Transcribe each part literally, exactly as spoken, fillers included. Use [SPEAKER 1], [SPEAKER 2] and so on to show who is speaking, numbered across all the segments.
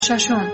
[SPEAKER 1] ششم.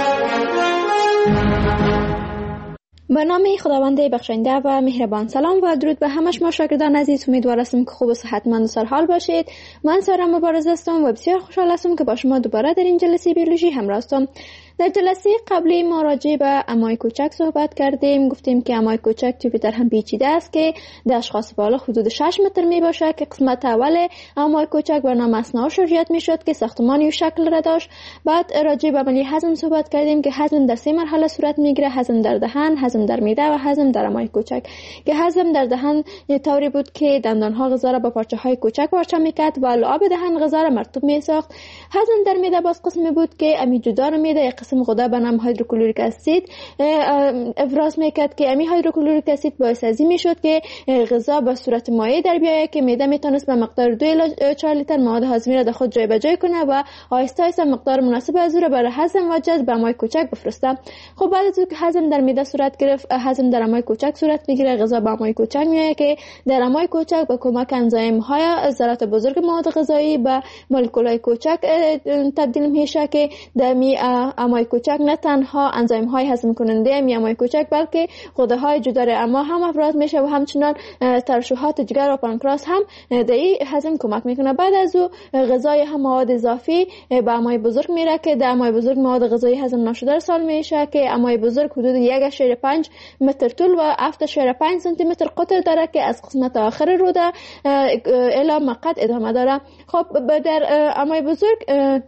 [SPEAKER 2] به نام خداوند بخشنده و مهربان. سلام و درود به همه شما شاگردان عزیز. امیدوار هستم که خوب و صحتمند و سرحال باشید. من سارا مبارز هستم و بسیار خوشحال هستم که با شما دوباره در این جلسه بیولوژی همراه هستم. در جلسه قبلی ما راجع به امای کوچک صحبت کردیم. گفتیم که امای کوچک جوپیتر هم پیچیده است که در اشخاص بالا حدود شش متر می باشه که قسمت اول امای کوچک بر نام اثنا شرجیت می شد که ساختمانی و شکل را داشت. بعد راجع به عملی هضم صحبت کردیم که هضم در سه مرحله صورت میگیره: هضم در دهن، هضم در معده و هضم در امای کوچک. که هضم در دهن طوری بود که دندان ها غذا را به پارچه های کوچک پارچه میکرد و لعاب دهن غذا را مرطوب می ساخت. هضم در معده باز قسمی بود که امی جدار معده قسم غده به نام هیدروکلوریک اسید افراز میکرد که امی هیدروکلوریک اسید باعث ازی میشد که غذا به صورت مایع در بیاید که معده میتونست به مقدار دو الی چهار لیتر مواد هاضمه را در خود جای به جای کنه و آهسته آهسته مقدار مناسب از او را برای هضم و جذب به امای کوچک بفرسته. خب بعد از اینکه هضم در معده صورت گرفت، هضم در امای کوچک صورت میگیره. غذا به امای کوچک میاد که در امای کوچک با کمک انزیم های ذرات بزرگ مواد غذایی به مولکول های کوچک تبدیل میشه که در می امای کوچک نه تنها انزیم های هضم کننده می امای کوچک بلکه غده های جدار اما هم افراز میشه و همچنان ترشحات جگر و پانکراس هم در این هضم کمک میکنه. بعد از او غذای هم مواد اضافی به امای بزرگ میره که در امای بزرگ مواد غذایی هضم نشده ارسال میشه که امای بزرگ حدود یک و پنج متر طول و هفت و پنج سانتی متر قطر داره که از قسمت آخر روده الی مقعد ادامه داره. خب در امای بزرگ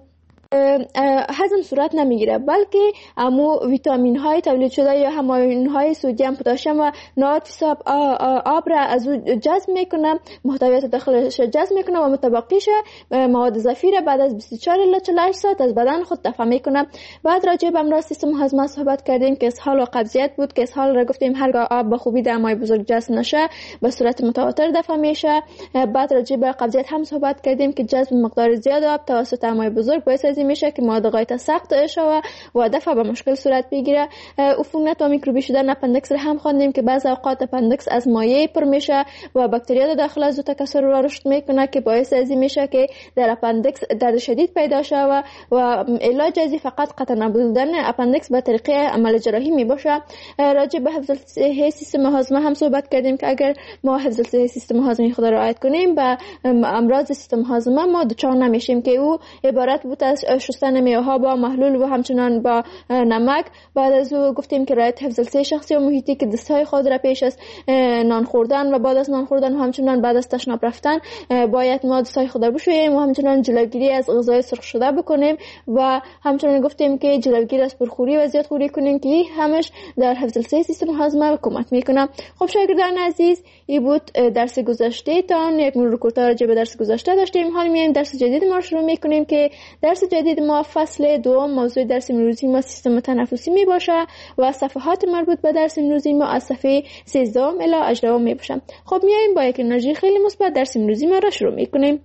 [SPEAKER 2] هضم صورت نمیگیره بلکه امو ویتامین های تولید شده یا هماین های سدیم، پتاسیم و نواد فیصاب آب را از او جذب میکنه، محتویات داخلش جذب میکنه و متبقیش مواد اضافی را بعد از بیست و چهار الی چهل و هشت ساعت از بدن خود دفع میکنه. بعد راجع به امراض سیستم هاضمه صحبت کردیم که اسهال و قبضیت بود که اسهال را گفتیم هرگاه آب به خوبی در امای بزرگ جذب نشه به صورت متواتر دفع میشه. بعد راجع به قبضیت هم صحبت کردیم که جذب مقدار زیاد آب توسط امای بزرگ باعث میشه که مواد غایت سخت شوه و دفع به مشکل صورت بگیره. عفونت و میکروبی شدن اپندکس را هم خواندیم که بعضی اوقات اپندکس از مایع پر میشه و باکتریا داخل از او تکثر و رشد میکنه که باعث ازی میشه که در اپندکس درد شدید پیدا شوه و علاج ازی فقط قطع نبودن اپندکس به طریق عمل جراحی میباشه. راجع به حفظ صحی سیستم هاضمه هم صحبت کردیم که اگر ما حفظ صحی سیستم هاضمه خود را رعایت کنیم به امراض سیستم هاضمه ما دچار نمیشیم که او عبارت بود از شستن میوه‌ها با محلول و همچنان با نمک. بعد از او گفتیم که رعایت حفظ الصحه شخصی و محیطی که دستهای خود را پیش از نان خوردن و بعد از نان خوردن و همچنان بعد از تشناب رفتن باید ما دستهای خود را بشوییم و همچنان جلوگیری از غذای سرخ شده بکنیم و همچنان گفتیم که جلوگیری از پرخوری و زیادخوری کنیم که همش در حفظ الصحه سیستم هاضمه کمک میکنه. خب شاگردان عزیز، این بود درس گذشته تان. یک مرور کوتاه راجع به درس گذشته داشتیم. حالا میایم درس جدید ما شروع میکنیم که درس جدید ما فصل دوم موضوع درس امروزی ما سیستم تنفسی می باشه و صفحات مربوط به درس امروزی ما از صفحه سیزده الی هجده می باشه. خب میایم با یک انرژی خیلی مثبت درس امروزی ما را شروع میکنیم.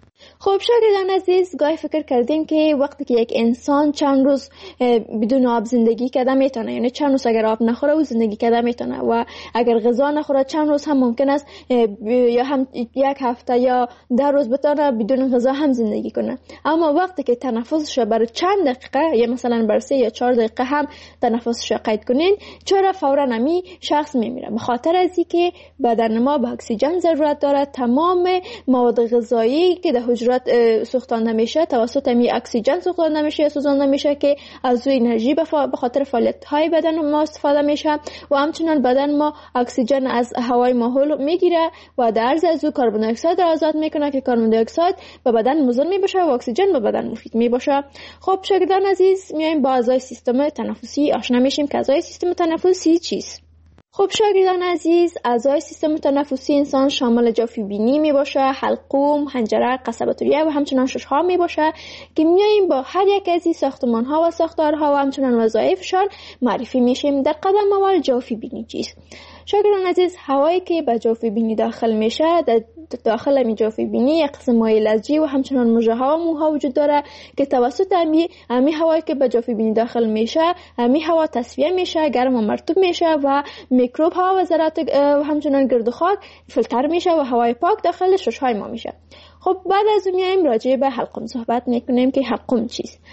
[SPEAKER 2] خب شاگردان عزیز، گاهی فکر کردیم که وقتی که یک انسان چند روز بدون آب زندگی کرده میتونه، یعنی چند روز اگر آب نخوره و زندگی کرده میتونه و اگر غذا نخوره چند روز هم ممکن است یا هم یک هفته یا ده روز بتونه بدون غذا هم زندگی کنه. اما وقتی که تنفسش برای چند دقیقه یا مثلا برای سه یا چهار دقیقه هم تنفسش قید کنین، چرا فورا نمی شخص میمیره؟ به خاطر از اینکه بدن ما به اکسیژن ضرورت داره. تمام مواد غذایی که در حجرات سوختانده میشه توسط می اکسیژن سوختانده میشه یا سوزانده میشه که از روی انرژی به خاطر فعالیت های بدن ما استفاده میشه و همچنان بدن ما اکسیژن از هوای ماحول میگیره و در عرض از او کربن دی اکساید را آزاد میکنه که کربن دی اکساید به بدن مضر میباشه و اکسیژن به بدن مفید میباشه. خب شاگردان عزیز، میایم با اعضای سیستم تنفسی آشنا میشیم که اعضای سیستم تنفسی چیست. خب شاگردان عزیز، اعضای سیستم تنفسی انسان شامل جوفی بینی می باشه، حلقوم، حنجره، قصبات ریه و همچنان ششها می باشه که میاییم با هر یک از این ساختمان ها و ساختارها و همچنان وظایفشان معرفی میشیم. در قدم اول جوفی بینی چیست؟ شاگردان عزیز، هوایی که به جوفی بینی داخل میشه، در داخل می جوفی بینی یک قسم مایع لزجی و همچنان موجه ها و موها وجود داره که توسط امی امی هوایی که به جوفی بینی داخل میشه، امی هوا تصفیه میشه، گرم و مرطوب میشه و میکروب ها و ذرات و همچنان گرد و خاک فیلتر میشه و هوای پاک داخل ششهای ما میشه. خب بعد از اون میایم راجع به حلقوم صحبت میکنیم که حلقوم چیست.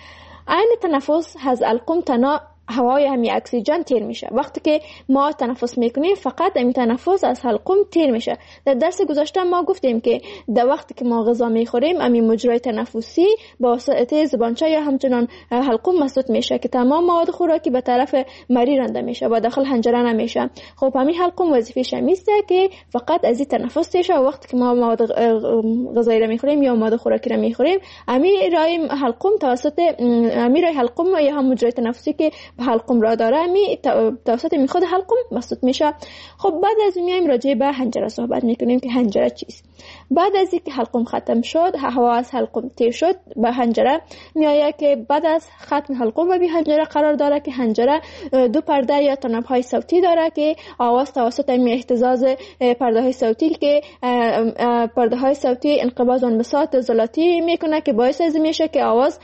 [SPEAKER 2] عین تنفس از حلقوم تنها هوای همی اکسیژن تیر میشه. وقتی که ما تنفس میکنیم فقط همی تنفس از حلقوم تیر میشه. در درس گذشته ما گفتیم که در وقتی که ما غذا میخوریم همی مجرای تنفسی با واسطه زبانچه یا همچنان حلقوم مسدود میشه که تمام مواد خوراکی به طرف مری رانده میشه و داخل حنجره نمیشه. خب همین حلقوم وظیفه‌ش میسته که فقط از این تنفس تیشه. وقتی که ما مواد غذایی را میخوریم یا مواد خوراکی را میخوریم همی رای حلقوم توسط همی رای حلقوم یا هم مجرای تنفسی که حلقوم را داره می توسط می خود حلقوم مسدود میشه. خب بعد از میایم راجع به حنجره صحبت میکنیم که حنجره چیست. بعد از اینکه حلقوم ختم شد، هوا از حلقوم تیر شد، به حنجره میایه که بعد از ختم حلقوم به حنجره قرار داره که حنجره دو پرده یا تناب های صوتی داره که آواز توسط این اهتزاز پرده های صوتی که پرده های صوتی انقباض و انبساط ذلاتی میکنه که باعث از میشه که آواز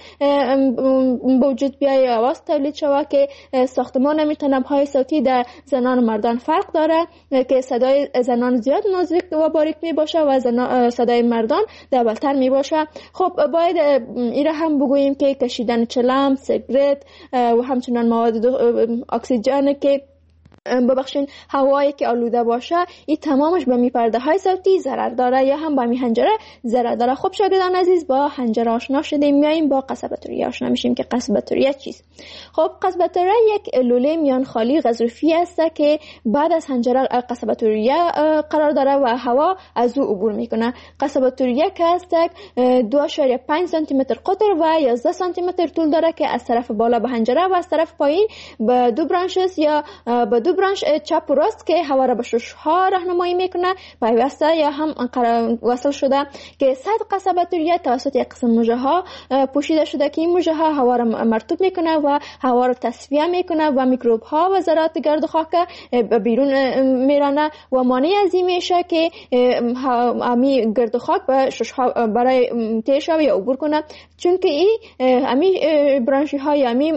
[SPEAKER 2] به وجود بیاید، آواز تولید شود که ساختمان همین تناب‌های صوتی در زنان و مردان فرق داره که صدای زنان زیاد نازک و باریک می باشه و صدای مردان دبلتر می باشه. خب باید این را هم بگوییم که کشیدن چلم، سیگرت و همچنان مواد اکسیژن که ببخشین هوایی که آلوده باشه این تمامش به می پرده های صوتی ضرر داره یا هم به می حنجره ضرر داره. خب شاگردان عزیز با حنجره آشنا شدیم، میایم با قصبه آشنا میشیم که قصبه چیست. خب قصبه یک لوله میان خالی غضروفی است که بعد از حنجره قصبه قرار داره و هوا از او عبور میکنه. قصبه که است دو و پنج سانتی متر قطر و یازده سانتی متر طول داره که از طرف بالا به حنجره و از طرف پایین به دو برانش یا به دو برانش چپ و راست که هوا را به شش ها راهنمایی میکنه پیوسته یا هم وصل شده که صد قصبه توریه توسط یک قسم موجه ها پوشیده شده که این موجه ها هوا را مرطوب میکنه و هوا را تصفیه میکنه و میکروب ها و ذرات گرد و خاک بیرون میرانه و مانع از این میشه که امی گرد و خاک به شش ها برای تیر شوه یا عبور کنه، چون که این امی برانشی های امی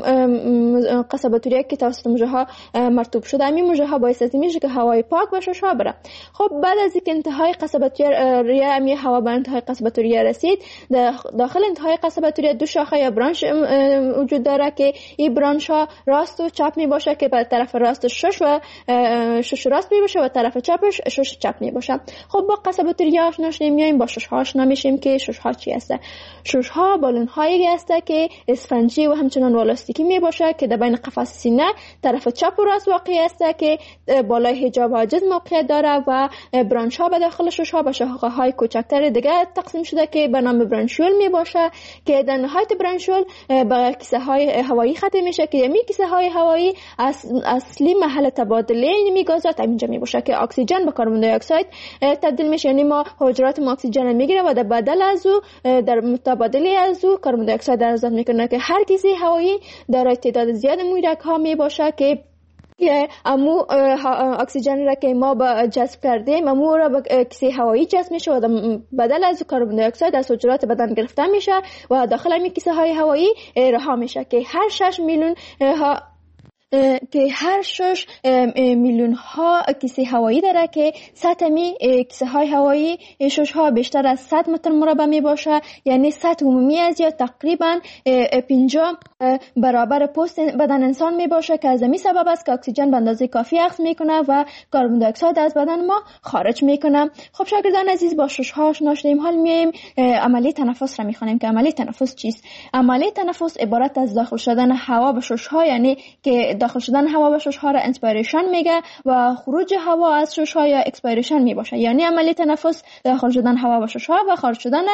[SPEAKER 2] قصبه توریه که توسط موجه ها مرطوب شده همین موجه ها باعث از میشه که هوای پاک به شش ها بره. خب بعد از اینکه انتهای قصبه توریه همین هوا به انتهای قصبه توریه رسید، داخل انتهای قصبه توریه دو شاخه یا برانش وجود داره که این برانش ها راست و چپ می باشه که به طرف راست شش و شش راست می باشه و طرف چپش شش چپ می باشه. خب با قصبه توریه آشنا شدیم، میایم با شش ها آشنا میشیم که شش ها چی هست. شش ها بالون هایی هست که اسفنجی و همچنان والاستیکی می باشه که در بین قفس سینه طرف چپ و راست واقع است که بالای حجاب حاجز موقعیت داره و برانش ها به داخل شش ها به شاخه های کوچکتر دیگه تقسیم شده که به نام برانشول می باشه که در نهایت برانشول به کیسه های هوایی ختم میشه که می کیسه های هوایی اصلی محل تبادله این گازات اینجا می باشه که اکسیژن به کربن دی اکساید تبدیل میشه. یعنی ما حجرات ما اکسیژن میگیره و در بدل از او در متبادله از او کربن دی اکساید آزاد میکنه که هر کیسه هوایی دارای تعداد زیاد مویدک ها می باشه که امو اکسیژن را که ما با جذب کردیم امو را به کیسه هوایی جذب میشه و بدل از کربن دی اکساید از حجرات بدن گرفته میشه و داخل این کیسه های هوایی رها میشه که هر شش میلیون ها که هر شش میلیون ها کیسه هوایی داره که سطح می کیسه های هوایی شش ها بیشتر از صد متر مربع می باشه، یعنی سطح عمومی از یا تقریبا پنجاه برابر پوست بدن انسان می باشه که از این سبب است که اکسیژن به اندازه کافی اخذ میکنه و کربن دی اکساید از بدن ما خارج میکنه. خب شاگردان عزیز با شش ها آشنا شدیم، حال میایم عملی تنفس را میخوانیم که عملی تنفس چیست. عملی تنفس عبارت از داخل شدن هوا به شش ها، یعنی که داخل شدن هوا به شش ها را انسپیریشن میگه و خروج هوا از شش ها یا اکسپیریشن می باشه. یعنی عملی تنفس داخل شدن هوا به شش ها و خارج شدن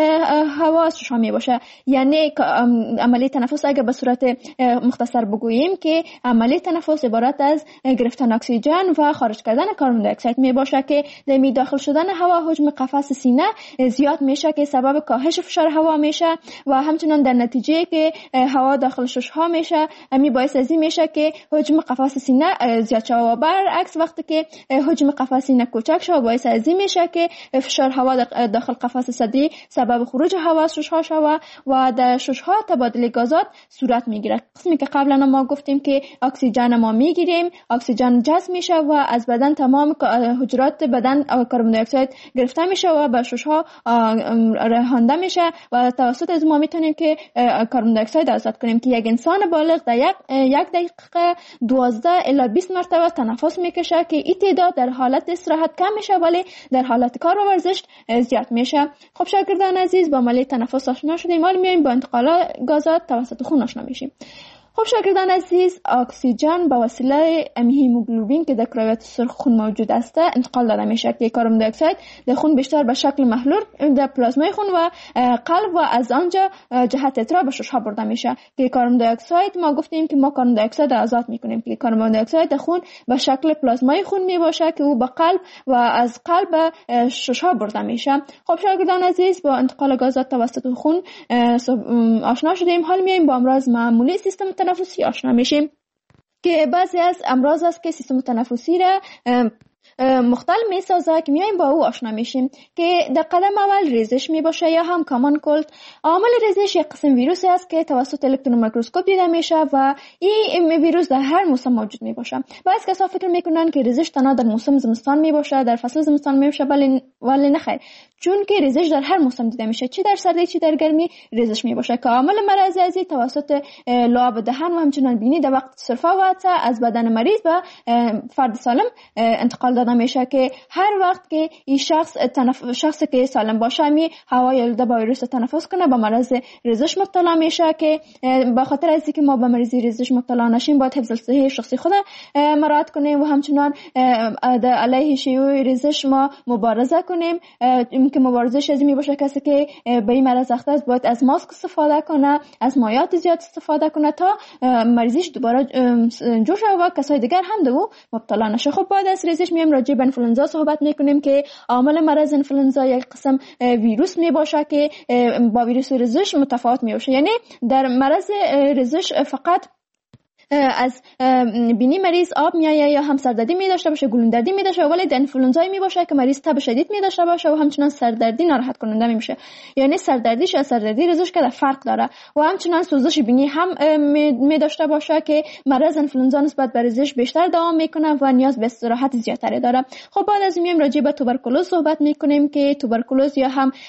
[SPEAKER 2] هوا از شش ها می باشه. یعنی عملی تنفس اگر به صورت مختصر بگوییم که عملی تنفس عبارت از گرفتن اکسیژن و خارج کردن کربن دی اکساید می باشه که دمی داخل شدن هوا حجم قفس سینه زیاد میشه که سبب کاهش فشار هوا میشه و همچنین در نتیجه که هوا داخل شش ها میشه می باعث از این میشه که که حجم قفس سینه زیاد شود و برعکس وقتی که حجم قفس سینه کوچک شود باعث از این میشه که فشار هوا داخل قفس صدری سبب خروج هوا از ششها شود و در ششها تبادل گازات صورت میگیره. قسمی که قبلا ما گفتیم که اکسیژن ما میگیریم، اکسیژن جذب میشه و از بدن تمام حجرات بدن کربن دی اکساید گرفته میشه و به ششها رهانده میشه و توسط از ما میتونیم که کربن دی اکساید آزاد کنیم که یک انسان بالغ در یک یک دقیقه دوازده الی بیست مرتبه تنفس میکشه که این تعداد در حالت استراحت کم میشه ولی در حالت کار و ورزش زیاد میشه. خب شاگردان عزیز با عملیه تنفس آشنا شدیم، حالا میایم با انتقال گازات توسط خون آشنا میشیم. خب شاگردان عزیز، اکسیژن به وسیله هیموگلوبین که در کرویات سرخ خون موجود است انتقال داده میشه که کربن دی اکساید در خون بیشتر به شکل محلول در پلازمای خون و قلب و از آنجا جهت اترا به ششها برده میشه که کربن دی اکساید ما گفتیم که ما کربن دی اکساید آزاد میکنیم که کربن دی اکساید در خون به شکل پلازمای خون میباشه که او به قلب و از قلب به ششها برده میشه. خب شاگردان عزیز، با انتقال گازات توسط خون آشنا شدیم، حال میایم با امراض معمولی سیستم تنفسی آشنا میشیم که بعضی از امراض است که سیستم تنفسی را مختل می سازه که میایم با او آشنا میشیم که در قدم اول ریزش می باشه یا هم کامان کولد. عامل ریزش یک قسم ویروسی است که توسط الکترون میکروسکوپ دیده میشه و این ویروس در هر موسم موجود می باشه. بعضی کسا فکر میکنن که ریزش تنها در موسم زمستان می باشه، در فصل زمستان می باشه، ولی ولی نه خیر، چون که ریزش در هر موسم دیده میشه، چی در سردی چی در گرمی ریزش می باشه که عامل مرض ازی توسط لعاب دهن و همچنان بینی در وقت سرفه و از بدن مریض به فرد سالم انتقال داده میشه که هر وقت که این شخص تنف... شخصی که سالم باشه می هوای آلوده با ویروس تنفس کنه با مرض ریزش مبتلا میشه که به خاطر از اینکه ما به مرض ریزش مبتلا نشیم باید حفظ صحی شخصی خود مراعات کنیم و همچنان علیه شیوع ریزش ما مبارزه کنیم. که مبارزش از این می باشه کسی که به این مرض اخته است باید از ماسک استفاده کنه، از مایعات زیاد استفاده کنه تا مریضیش دوباره جوش و کسای دیگر هم دو مبتلا نشه. خب بعد از ریزش میایم راجع به انفلوئنزا صحبت میکنیم که عامل مرض انفلوئنزا یک قسم ویروس می باشه که با ویروس ریزش متفاوت می باشه. یعنی در مرض ریزش فقط از بینی مریض آب میایه یا هم سردردی می داشته باشه، گلوندردی می داشته، ولی در انفلوئنزا می باشه که مریض تب شدید می داشته باشه و همچنان سردردی ناراحت کننده می میشه. یعنی سردردیش از سردردی ریزش که فرق داره و همچنان سوزش بینی هم می داشته باشه که مرض انفلوئنزا نسبت به ریزش بیشتر دوام میکنه و نیاز به استراحت زیادتری داره. خب بعد از میایم راجع به توبرکولوز صحبت میکنیم که توبرکولوز یا هم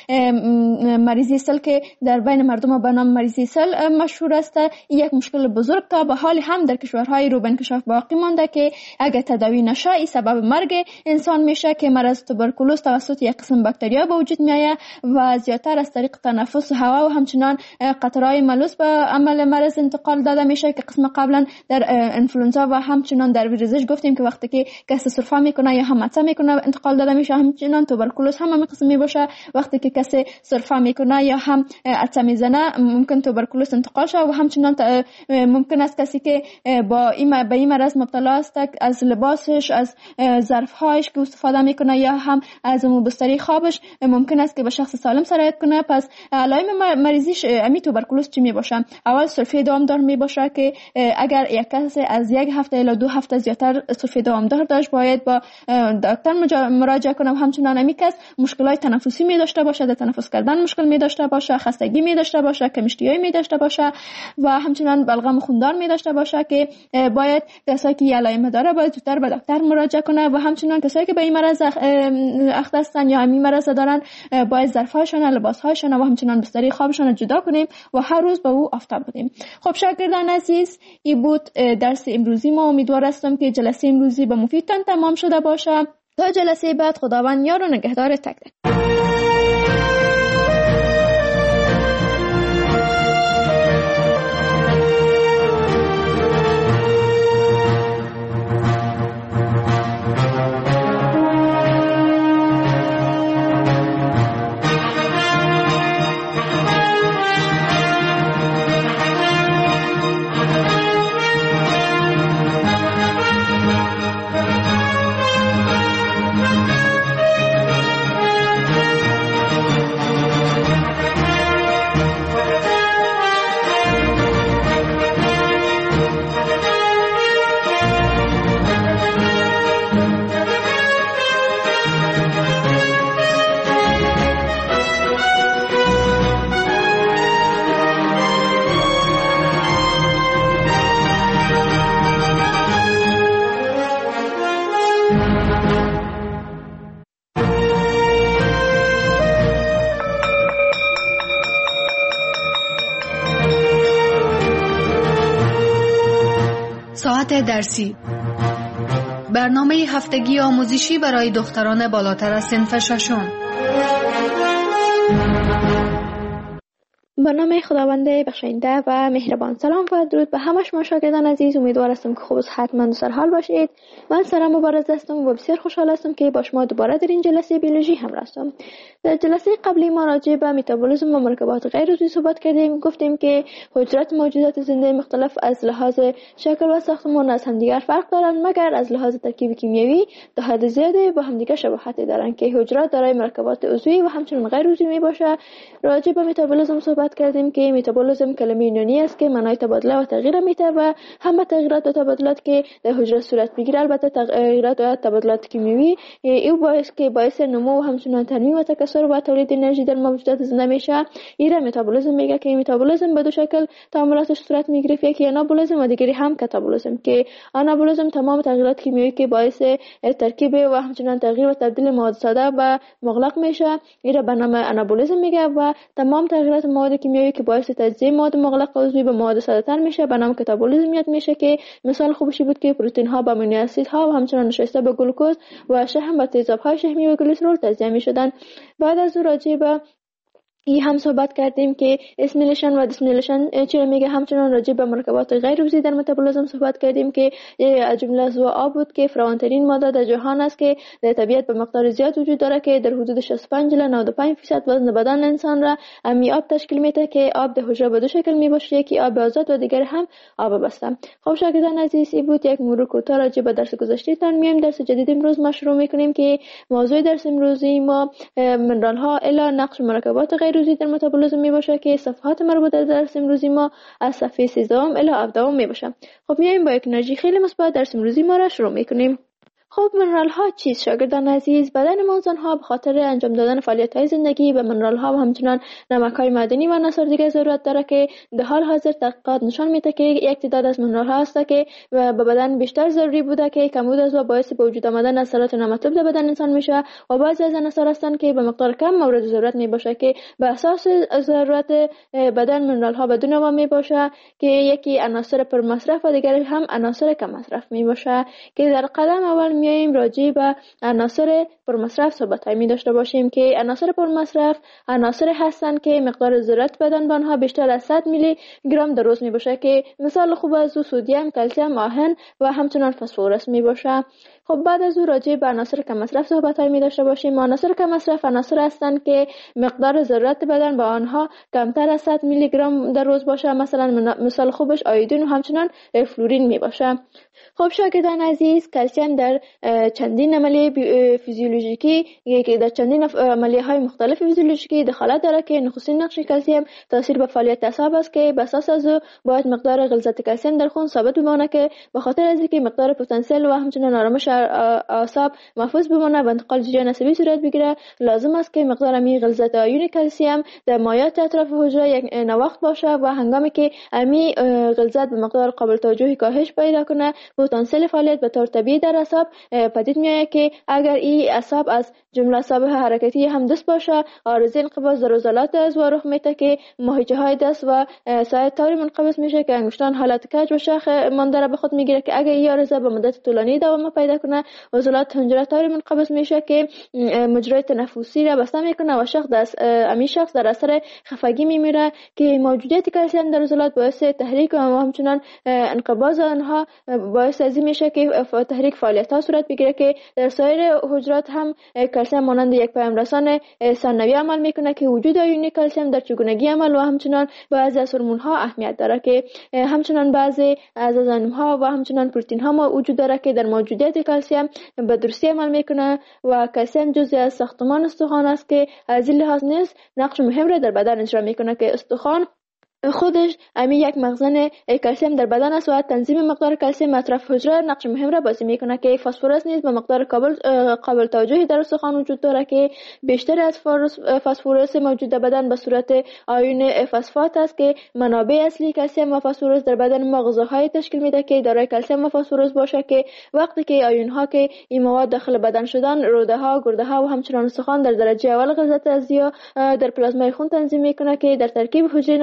[SPEAKER 2] مریضی سل که در بین مردم به نام مریضی سل مشهور است، یک مشکل بزرگ که به حال هم در کشورهای رو به انکشاف باقی مانده که اگر تداوی نشه ای سبب مرگ انسان میشه که مرض توبرکولوز توسط یک قسم باکتریا به وجود میاد و زیادتر از طریق تنفس هوا و همچنان قطرهای ملوث به عمل مرض انتقال داده میشه که قسم قبلا در انفلوئنزا و همچنان در ریزش گفتیم که وقتی که کسی سرفه میکنه یا هم عطسه میکنه انتقال داده میشه. همچنان توبرکولوز هم همین قسم میباشه، وقتی که کسی سرفه میکنه یا هم عطسه میزنه ممکن توبرکولوز انتقال شه و همچنان ممکن است کسی که با این به این مرض مبتلا است از لباسش، از ظرفهایش که استفاده میکنه یا هم از بستری خوابش ممکن است که به شخص سالم سرایت کنه. پس علائم مریضیش امی توبرکولوز چی میباشه؟ اول سرفه دوامدار میباشه که اگر یک کس از یک هفته الی دو هفته زیادتر سرفه دوامدار داشت باید با دکتر مراجعه کنه و همچنان امی کس مشکلات تنفسی می داشته باشه، در تنفس کردن مشکل می داشته باشه، خستگی می داشته باشه، کمشتیایی می داشته باشه و همچنان بلغم خوندار می داشته باشه که باید کسایی که علائم داره باید زودتر به دکتر مراجعه کنه و همچنان کسایی که به این مرض اخته هستن یا همین مرض دارن باید ظرف‌هاشون، لباس‌هاشون و همچنان بستری خوابشون جدا کنیم و هر روز به او آفتاب بدیم. خب شاگردان عزیز، این بود درس امروزی ما. امیدوار هستم که جلسه امروزی به مفیدتان تمام شده باشه. تا جلسه بعد خداوند یار و نگهدار تک تک.
[SPEAKER 1] ساعت درسی، برنامه هفتگی آموزشی برای دختران بالاتر از صنف ششم.
[SPEAKER 2] به نام خداوند بخشنده و مهربان. سلام و درود به همه شما شاگردان عزیز. امیدوار هستم که خوب و صحتمند و سرحال باشید. من سلام مبارز هستم و بسیار خوشحال هستم که با شما دوباره در این جلسه بیولوژی همراه هستم. در جلسه قبلی ما راجع به متابولیسم و مرکبات غیر عضوی صحبت کردیم. گفتیم که حجرات موجودات زنده مختلف از لحاظ شکل و ساختمان از همدیگر فرق دارند، مگر از لحاظ ترکیب کیمیایی تا حد زیادی با همدیگر شباهت دارند که حجرات دارای مرکبات عضوی و همچنین غیر عضوی میباشه. راجع به متابولیسم صحبت کردیم که متابولیسم کلمه یونانی است که معنای تبادله و تغییر میده و همه تغییرات و تبادلات که در حجره صورت میگیره، البته تغییرات و تبادلات کیمیایی، این باعث که باعث نمو و همچنین ترمیم و تکثر و تولید انرژی در موجودات زنده میشه. این متابولیسم میگه که متابولیسم به دو شکل تعاملاتش صورت میگیره، یکی آنابولیسم و دیگری هم کاتابولیسم. که آنابولیسم تمام تغییرات کیمیایی که باعث ترکیب و همچنین تغییر و تبدیل مواد ساده به مغلق میشه، این به نام آنابولیسم میگه، و تمام تغییرات مواد کیمیایی که باعث تجزیه مواد مغلق عضوی به مواد ساده تر میشه به نام کاتابولیسم یاد میشه. که مثال خوبشی بود که پروتئین ها به امینو اسید ها و همچنین نشسته به گلوکوز و شحم و تیزاب های شحمی و گلیسرول تجزیه میشدن. بعد از اون راجع به ای هم صحبت کردیم که اسمیلیشن و دیسمیلیشن چرا میگه. همچنین راجع به مرکبات غیر عضوی در متابولیسم صحبت کردیم که از جمله از آب بود که فراوانترین ماده در جهان است که در طبیعت به مقدار زیاد وجود داره که در حدود شصت و پنج الی نود و پنج درصد وزن بدن انسان را امی آب تشکیل میده. که آب در حجره به دو شکل میباشه، یکی آب آزاد و دیگر هم آب بسته. خب شاگردان عزیز، این بود یک مرور کوتاه راجع به درس گذشته تان. میایم درس جدید امروز ما شروع میکنیم که موضوع درس امروزی ما منرال ها الی نقش مرکبات غیر عضوی در متابولیسم میباشه که صفحات مربوطه در درس امروزی ما از صفحه سیزده الی هفده میباشه. خب میایم با یک انرژی خیلی مثبت درس امروزی ما را شروع میکنیم. خب منرال ها چیست شاگردان عزیز؟ بدن ما انسان ها به خاطر انجام دادن فعالیت های زندگی به منرال ها و همچنین نمک های معدنی و عناصر دیگه ضرورت داره که در حال حاضر تحقیقات نشان میده که یک تعداد از منرال ها هست که به بدن بیشتر ضروری بوده که کمبود از و باعث به وجود آمدن اثرات نامطلوب در بدن انسان میشه، و بعضی از عناصر هستن که به مقدار کم مورد ضرورت میباشه که به اساس ضرورت بدن منرال ها بدون و میباشه که یکی عناصر پر مصرف و دیگر هم عناصر کم مصرف میباشه. که در قدم اول میایم راجع به عناصر پرمصرف صحبت می داشته باشیم که عناصر پرمصرف عناصر هستند که مقدار ضرورت بدن به آنها بیشتر از صد میلی گرم در روز می باشه. که مثال خوب از او سدیم، کلسیم، آهن و همچنین فسفر می باشه. خب بعد از او راجع به عناصر کم مصرف صحبت می داشته باشیم. عناصر کم مصرف عناصر هستند که مقدار ضرورت بدن به آنها کمتر از صد میلی گرم در روز باشه. مثلا مثال خوبش آیودین و همچنین فلورین می باشه. خب شاگردان عزیز، کلسیم در چندین عملیه فیزیولوژیکی که در چندین عملیه های مختلف فیزیولوژیکی دخالت داره که نخستین نقش کلسیم تاثیر به فعالیت اعصاب است که به اساس از او باید مقدار غلظت کلسیم در خون ثابت بمانه که به خاطر از اینکه مقدار پتانسیل و همچنین آرامش اعصاب محفوظ بمانه و انتقال جریان عصبی صورت بگیره، لازم است که مقدار می غلظت آیون کلسیم در مایعات اطراف حجره یک نواخت باشه و هنگامی که امی غلظت به مقدار قابل توجهی کاهش پیدا کنه، پتانسیل فعالیت به طور طبیعی در اعصاب پدید میاد. که اگر این اعصاب از جمله اعصاب حرکتی هم دست باشه، عارضه انقباض در عضلات از و رخ میده که ماهیچه های دست و ساعد طوری منقبض میشه که انگشتان حالت کج و شاخ مانده را به خود میگیره. که اگر این عارضه به مدت طولانی دوام پیدا کنه، عضلات حنجره طوری منقبض میشه که مجرای تنفسی را بسته میکنه و شخص دست امی شخص در اثر خفگی میمیره. که موجودیت کلسیم در عضلات باعث تحریک و همچنین انقباض آنها باعث از این میشه که تحریک فعالیت ها صورت بگیره. که در سایر حجرات هم کلسیم مانند یک پیام رسان ثانوی عمل میکنه که وجود آیون کلسیم در چگونگی عمل و همچنین بعضی از هورمون ها اهمیت داره. که همچنین بعضی از انزیم ها و همچنین پروتئین ها وجود داره که در موجودیت کلسیم به درستی عمل میکنه و کلسیم جزئی از ساختمان استخوان است که از این لحاظ نیز نقش مهم را در بدن اجرا میکنه. که استخوان خودش امی یک مخزن کلسیم در بدن است و تنظیم مقدار کلسیم اطراف حجره نقش مهم را بازی میکنه. که فسفرس نیز به مقدار قابل قابل توجهی در استخوان وجود داره که بیشتر از فسفرس موجود در بدن به صورت آیون فسفات است. که منابع اصلی کلسیم و فسفرس در بدن ما غذاهای تشکیل میده که دارای کلسیم و فسفرس باشه. که وقتی که آیون ها که این مواد داخل بدن شدن، روده ها، گرده ها و همچنین استخوان در درجه اول غلظت ازیا در پلازمای خون تنظیم میکنه که در ترکیب حجره نباتی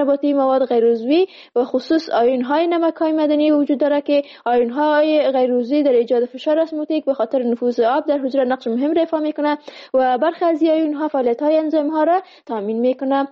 [SPEAKER 2] مواد غیر عضوی و خصوص آیون‌های نمک‌های معدنی وجود داره که آیون‌های غیر عضوی در ایجاد فشار اسموتیک به خاطر نفوذ آب در حجره نقش مهم ایفا میکنه و برخی از آیون‌ها فعالیت‌های انزیم‌ها را تامین میکنه.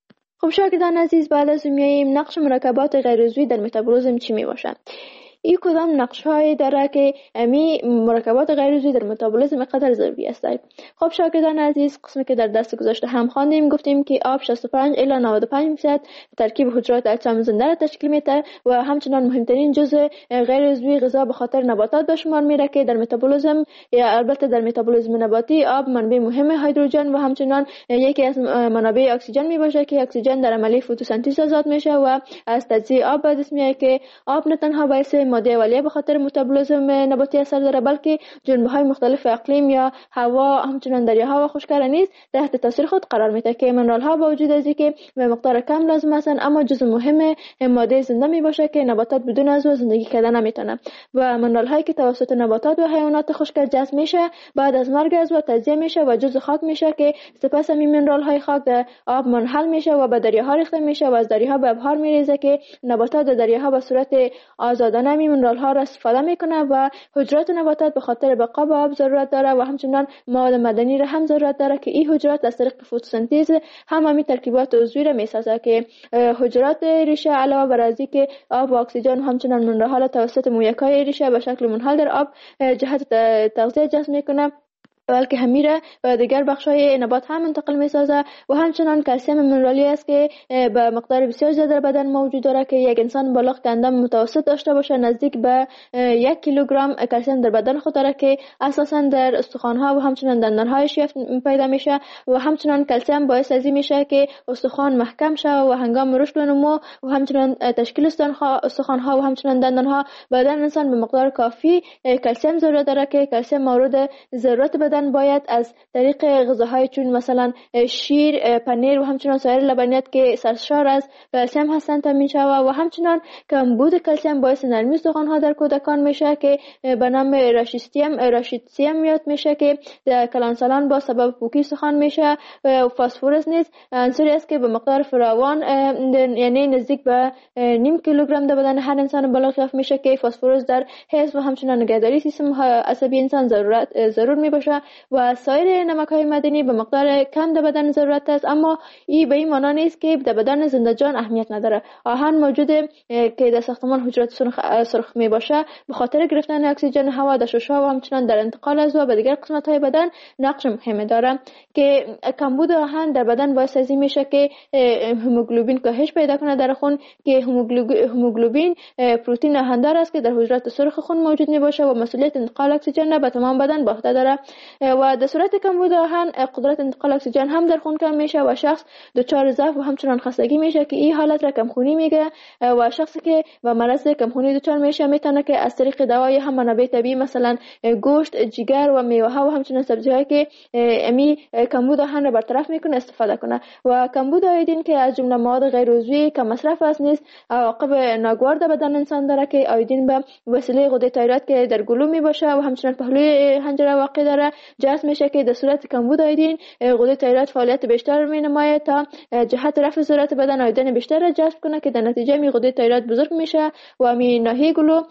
[SPEAKER 2] خب شاگردان عزیز، بعد از میاییم نقش مرکبات غیر عضوی در متابولیسم چی می باشه؟ این کدام نقش هایی داره که امی مرکبات غیر عضوی در متابولیسم قدر ضروری است؟ خب شاگردان عزیز، قسمی که در دست گذاشته هم خواندیم، گفتیم که آب شصت و پنج الی نود و پنج درصد ترکیب حجرات اجسام زنده را تشکیل میده و همچنان مهمترین جزء غیر عضوی غذا به خاطر نباتات به شمار میره که در متابولیسم یا البته در متابولیسم نباتی آب منبع مهم هیدروژن و همچنان یکی از منابع اکسیژن می باشه که اکسیژن در عملیه فتوسنتز آزاد میشه و از تجزیه آب به دست میاد که آب نه تنها باعث ماده اولیه به خاطر متابولیسم نباتی اثر داره، بلکه جنبه‌های مختلف اقلیم یا هوا همچنان دریاها و خشک‌ها نیز تحت تاثیر خود قرار میده که منرال‌ها با وجود از اینکه به مقدار کم لازم هستند اما جزء مهم ماده زنده می باشه که نباتات بدون از او زندگی کردن نمیتونن و منرال‌هایی که توسط نباتات و حیوانات خشک جذب میشه بعد از مرگ از او تجزیه میشه و جزء خاک میشه که سپس همین منرال‌های خاک در آب منحل میشه و به دریاها ریخته میشه و از دریاها به ابحار میریزه که نباتات در دریاها به صورت آزادانه همین منرال‌ها را استفاده میکنه و حجرات نباتات به خاطر بقا به آب ضرورت داره و همچنان مواد معدنی را هم ضرورت داره که این حجرات از طریق فتوسنتز هم همین ترکیبات عضوی را میسازه که حجرات ریشه علاوه بر از اینکه آب و اکسیژن همچنان منرال‌ها را توسط مویک‌های ریشه به شکل منحل در آب جهت تغذیه جذب میکنه بلکه همیره و دیگر بخش‌های نبات هم منتقل می‌سازه و همچنان کلسیم منرالی است که به مقدار بسیار زیاد در بدن موجود داره که یک انسان بالغ که اندام متوسط داشته باشه نزدیک به یک کیلوگرم کلسیم در بدن خود داره که اساساً در استخوان‌ها و همچنان دندان‌های شیفت پیدا میشه و همچنان کلسیم باعث از این میشه که استخوان محکم شه و هنگام رشد و نمو و همچنان تشکیل استخوان‌ها و همچنان دندان‌ها بدن انسان به مقدار کافی کلسیم ضرورت داره که کلسیم مورد ضرورت بدن باید از طریق غذاهای چون مثلا شیر، پنیر و همچنان سایر لبنیات که سرشار از کلسیم هستند تامین شود و همچنان کمبود کلسیم باعث نرمی استخوان‌ها در کودکان میشه که به نام راشیتسیم راشیتسیم یاد میشه که در کلانسالان با سبب پوکی استخوان میشه و فسفرس نیز عنصری است که به مقدار فراوان یعنی نزدیک به نیم کیلوگرم در بدن هر انسان بالغ یافت میشه که فسفرس در حفظ و همچنان نگهداری سیستم عصبی انسان ضرورت ضرور میباشه و سایر نمک‌های معدنی به مقدار کم در بدن ضرورت است اما این به این معنی نیست که در بدن زنده جان اهمیت نداره. آهن موجوده که در ساختمان حجرات سرخ, سرخ می باشه به خاطر گرفتن اکسیژن هوا در شش‌ها و همچنان در انتقال از او به دیگر قسمت‌های بدن نقش مهم داره که کمبود آهن در بدن باعث از این میشه که هموگلوبین کاهش پیدا کنه در خون که هموگلوبین پروتئین آهندار است که در حجرات سرخ خون موجود می باشه و مسئولیت انتقال اکسیژن به تمام بدن به عهده داره و در صورت کمبود آهن قدرت انتقال اکسیژن هم در خون کم میشه و شخص دچار ضعف و همچنان خستگی میشه که این حالت را کمخونی میگه و شخصی که با مرض کمخونی دچار میشه میتونه که از طریق دوای هم منابع طبیعی مثلا گوشت، جگر و میوه ها و همچنان سبزی‌هایی که امی کمبود آهن را برطرف میکنه استفاده کنه و کمبود آیودین که از جمله مواد غیر عضوی که مصرف است نیست عواقب ناگوار در بدن انسان داره که آیودین به وسیله غده تایروید که در گلو می باشه و همچنان پهلوی حنجره واقع داره جذب میشه که در صورت کمبود آیودین غده تایروید فعالیت بیشتر می نماید تا جهت رفع ضرورت بدن آیودین بیشتر را جذب کنه که در نتیجه می غده تایروید بزرگ میشه و می ناحیه گلو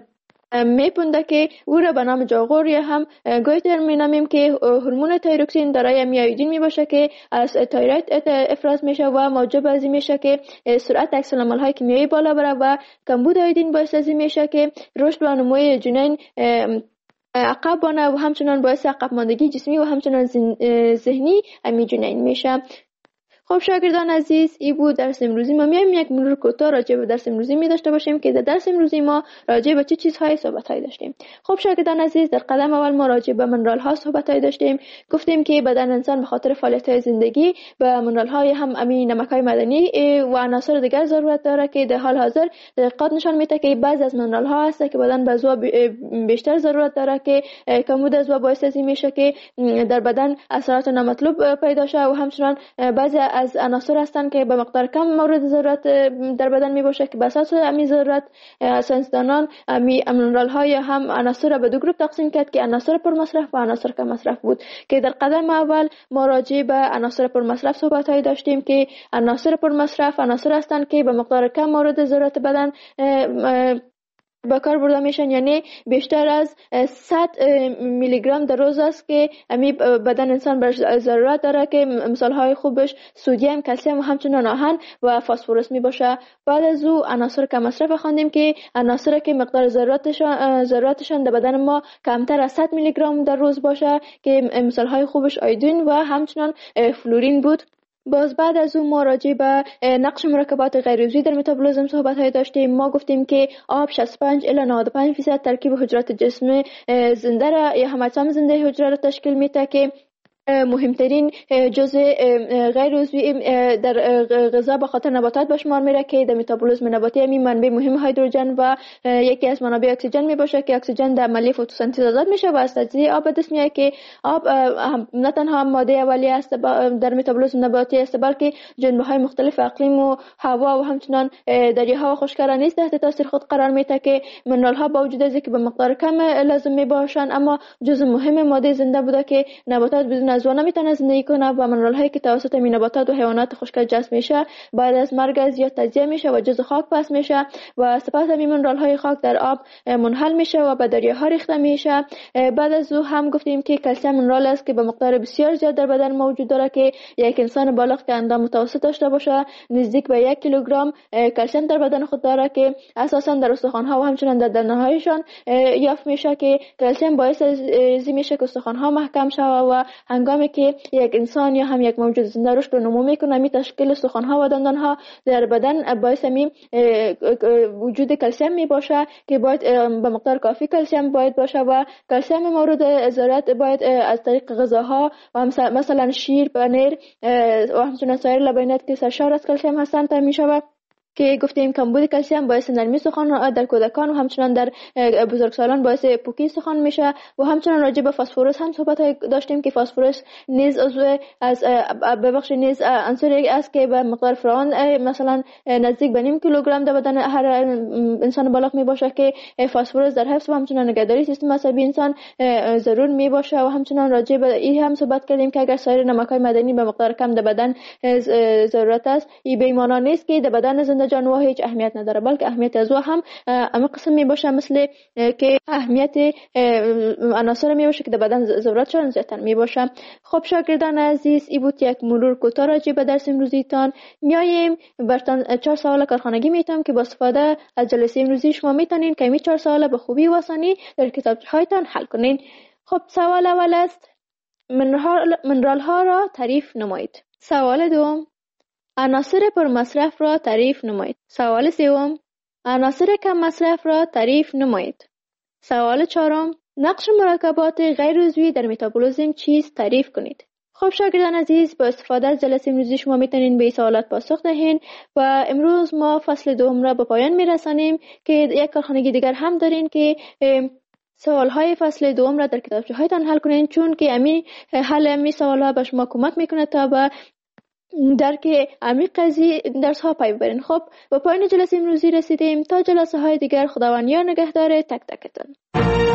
[SPEAKER 2] میپونده که او را به نام جاغور یا هم گویتر مینامیم که هورمون تایروکسین دارای آیودین می باشه که از تایروید افراز میشه و موجب از این میشه که سرعت عکس العمل‌های کیمیایی بالا بره و کمبود آیودین باعث از این میشه که رشد و نموی جنین عقب بانه و همچنان باعث عقب ماندگی جسمی و همچنان ذهنی امی جنین میشه. خب شاگردان عزیز، این بود درس امروزی ما. میایم یک مرور کوتاه راجع به درس امروزی می داشته باشیم که در درس امروزی ما راجع به چه چیزهای صحبت‌های داشتیم. خب شاگردان عزیز، در قدم اول ما راجع به منرال‌ها صحبت‌های داشتیم. گفتیم که بدن انسان به خاطر فعالیت‌های زندگی به منرال‌های هم امین نمک‌های معدنی و عناصر دیگر ضرورت داره که در حال حاضر تحقیقات نشان میده که بعضی از منرال‌ها هست که بدن به زو بیشتر ضرورت داره که کمبود از او باعث میشه که در بدن اثرات نامطلوب پیدا شه و همچنان بعضی از عناصر هستند که به مقدار کم مورد ضرورت در بدن می باشه که به اساس امی ضرورت ساینسدانان امی مینرال ها یا هم عناصر را به دو گروه تقسیم کرد که عناصر پر مصرف و عناصر کم مصرف بود که در قدم اول ما راجع به عناصر پر مصرف صحبت هایی داشتیم که عناصر پر مصرف عناصر هستند که به مقدار کم مورد ضرورت بدن به کار برده میشن، یعنی بیشتر از صد میلی گرم در روز است که امی بدن انسان بر ضرورت داره که مثال های خوبش سدیم، کلسیم و همچنین آهن و فسفرس می باشه. بعد از او عناصر کم مصرف خواندیم که عناصر که مقدار ضرورتشان ضرورتشان در بدن ما کمتر از صد میلی گرم در روز باشه که مثال های خوبش آیودین و همچنین فلورین بود. باز بعد از اون ما راجع به نقش مرکبات غیر عضوی در متابولیسم صحبت های داشتیم. ما گفتیم که آب شصت و پنج الی نود و پنج درصد ترکیب حجرات جسم زنده را یا هم اجسام زنده حجره را تشکیل میده که مهمترین جزء غیر عضوی در غذا به خاطر نباتات به شمار میره که در متابولیسم نباتی همین منبع مهم هیدروژن و یکی از منابع اکسیژن می باشه که اکسیژن در عملیه فتوسنتز آزاد میشه و از تجزیه آب به دست میاد که آب نه تنها ماده اولیه است در متابولیسم نباتی است بلکه جنبه های مختلف اقلیم و هوا و همچنان دریاها و خشک‌ها نیز تحت تاثیر خود قرار میده که مینرال ها با وجود از اینکه به مقدار کم لازم می باشن اما جزء مهم ماده زنده بوده که نباتات بدون از اون نمیتونه زندگی کنه و مینرال هایی که توسط می نباتات و حیوانات خشک جذب میشه بعد از مرگ از یا تجزیه میشه و جزء خاک پس میشه و سپس همین مینرال های خاک در آب منحل میشه و به دریاها ریخته میشه. بعد از او هم گفتیم که کلسیم مینرال است که به مقدار بسیار زیاد در بدن موجود داره که یک انسان بالغ که اندام متوسط داشته باشه نزدیک به یک کیلوگرم کلسیم در بدن خود داره که اساسا در استخوان ها و همچنین در دندانهایشان یافت میشه که کلسیم باعث زی میشه که استخوان ها محکم شوه و هنگامی که یک انسان یا هم یک موجود زنده رشد و نمو میکنه می تشکیل استخوان ها و دندان ها در بدن باعث می وجود کلسیم می باشه که باید به مقدار کافی کلسیم باید باشه و کلسیم مورد ضرورت باید از طریق غذاها و مثلا شیر، پنیر و همچنین سایر لبنیات که سرشار از کلسیم هستند تامین میشه که گفتیم کمبود کلسیم باعث نرمی سخن در کودکان و همچنین در بزرگسالان باعث پوکی سخن میشه و همچنین راجع به فسفرس هم صحبت داشتیم که فسفرس نیز عضو از ببخشید نیز عنصری است که به مقدار فراوان مثلا نزدیک به نیم کیلوگرم در بدن هر انسان بالغ می باشه که فسفرس در حفظ و همچنین نگهداری سیستم عصبی انسان ضرور می باشه و همچنین راجع به این هم صحبت کردیم که اگر سایر نمک‌های معدنی به مقدار کم در بدن ضرورت است این به معنی نیست که در بدن زنده جانور هیچ اهمیت نداره بلکه اهمیت از او هم اما قسم می باشه مثل که اهمیت عناصر می باشه که در بدن ضرورتشان زیادتر می باشه. خب شاگردان عزیز این بود یک مرور کوتاه راجع به درس امروزیتان. میایم براتون چهار سوال کارخانگی میتونم که با استفاده از جلسه امروزی شما میتونین که این چهار سوال به خوبی و آسانی در کتابچه‌هایتان حل کنین. خب سوال اول است منرال ها را تعریف نمایید. سوال دوم عناصر پر مصرف را تعریف نمایید. سوال سوم عناصر کم مصرف را تعریف نمایید. سوال چهارم نقش مرکبات غیر عضوی در متابولیسم چیست تعریف کنید. خب شاگردان عزیز با استفاده از جلسه امروزی شما میتونین به این سوالات پاسخ دهین و امروز ما فصل دوم را به پایان میرسانیم که یک کارخانگی دیگر هم دارین که سوالهای فصل دوم را در کتابچه‌هایتان حل کنین چون که امی حل امی سوالها به شما کمک میکنه تا به درک عمیق قضیه درس ها پی ببرین. خب با پایان جلسه امروزی رسیدیم تا جلسه های دیگر خداوند یار نگهدار تک تکتون.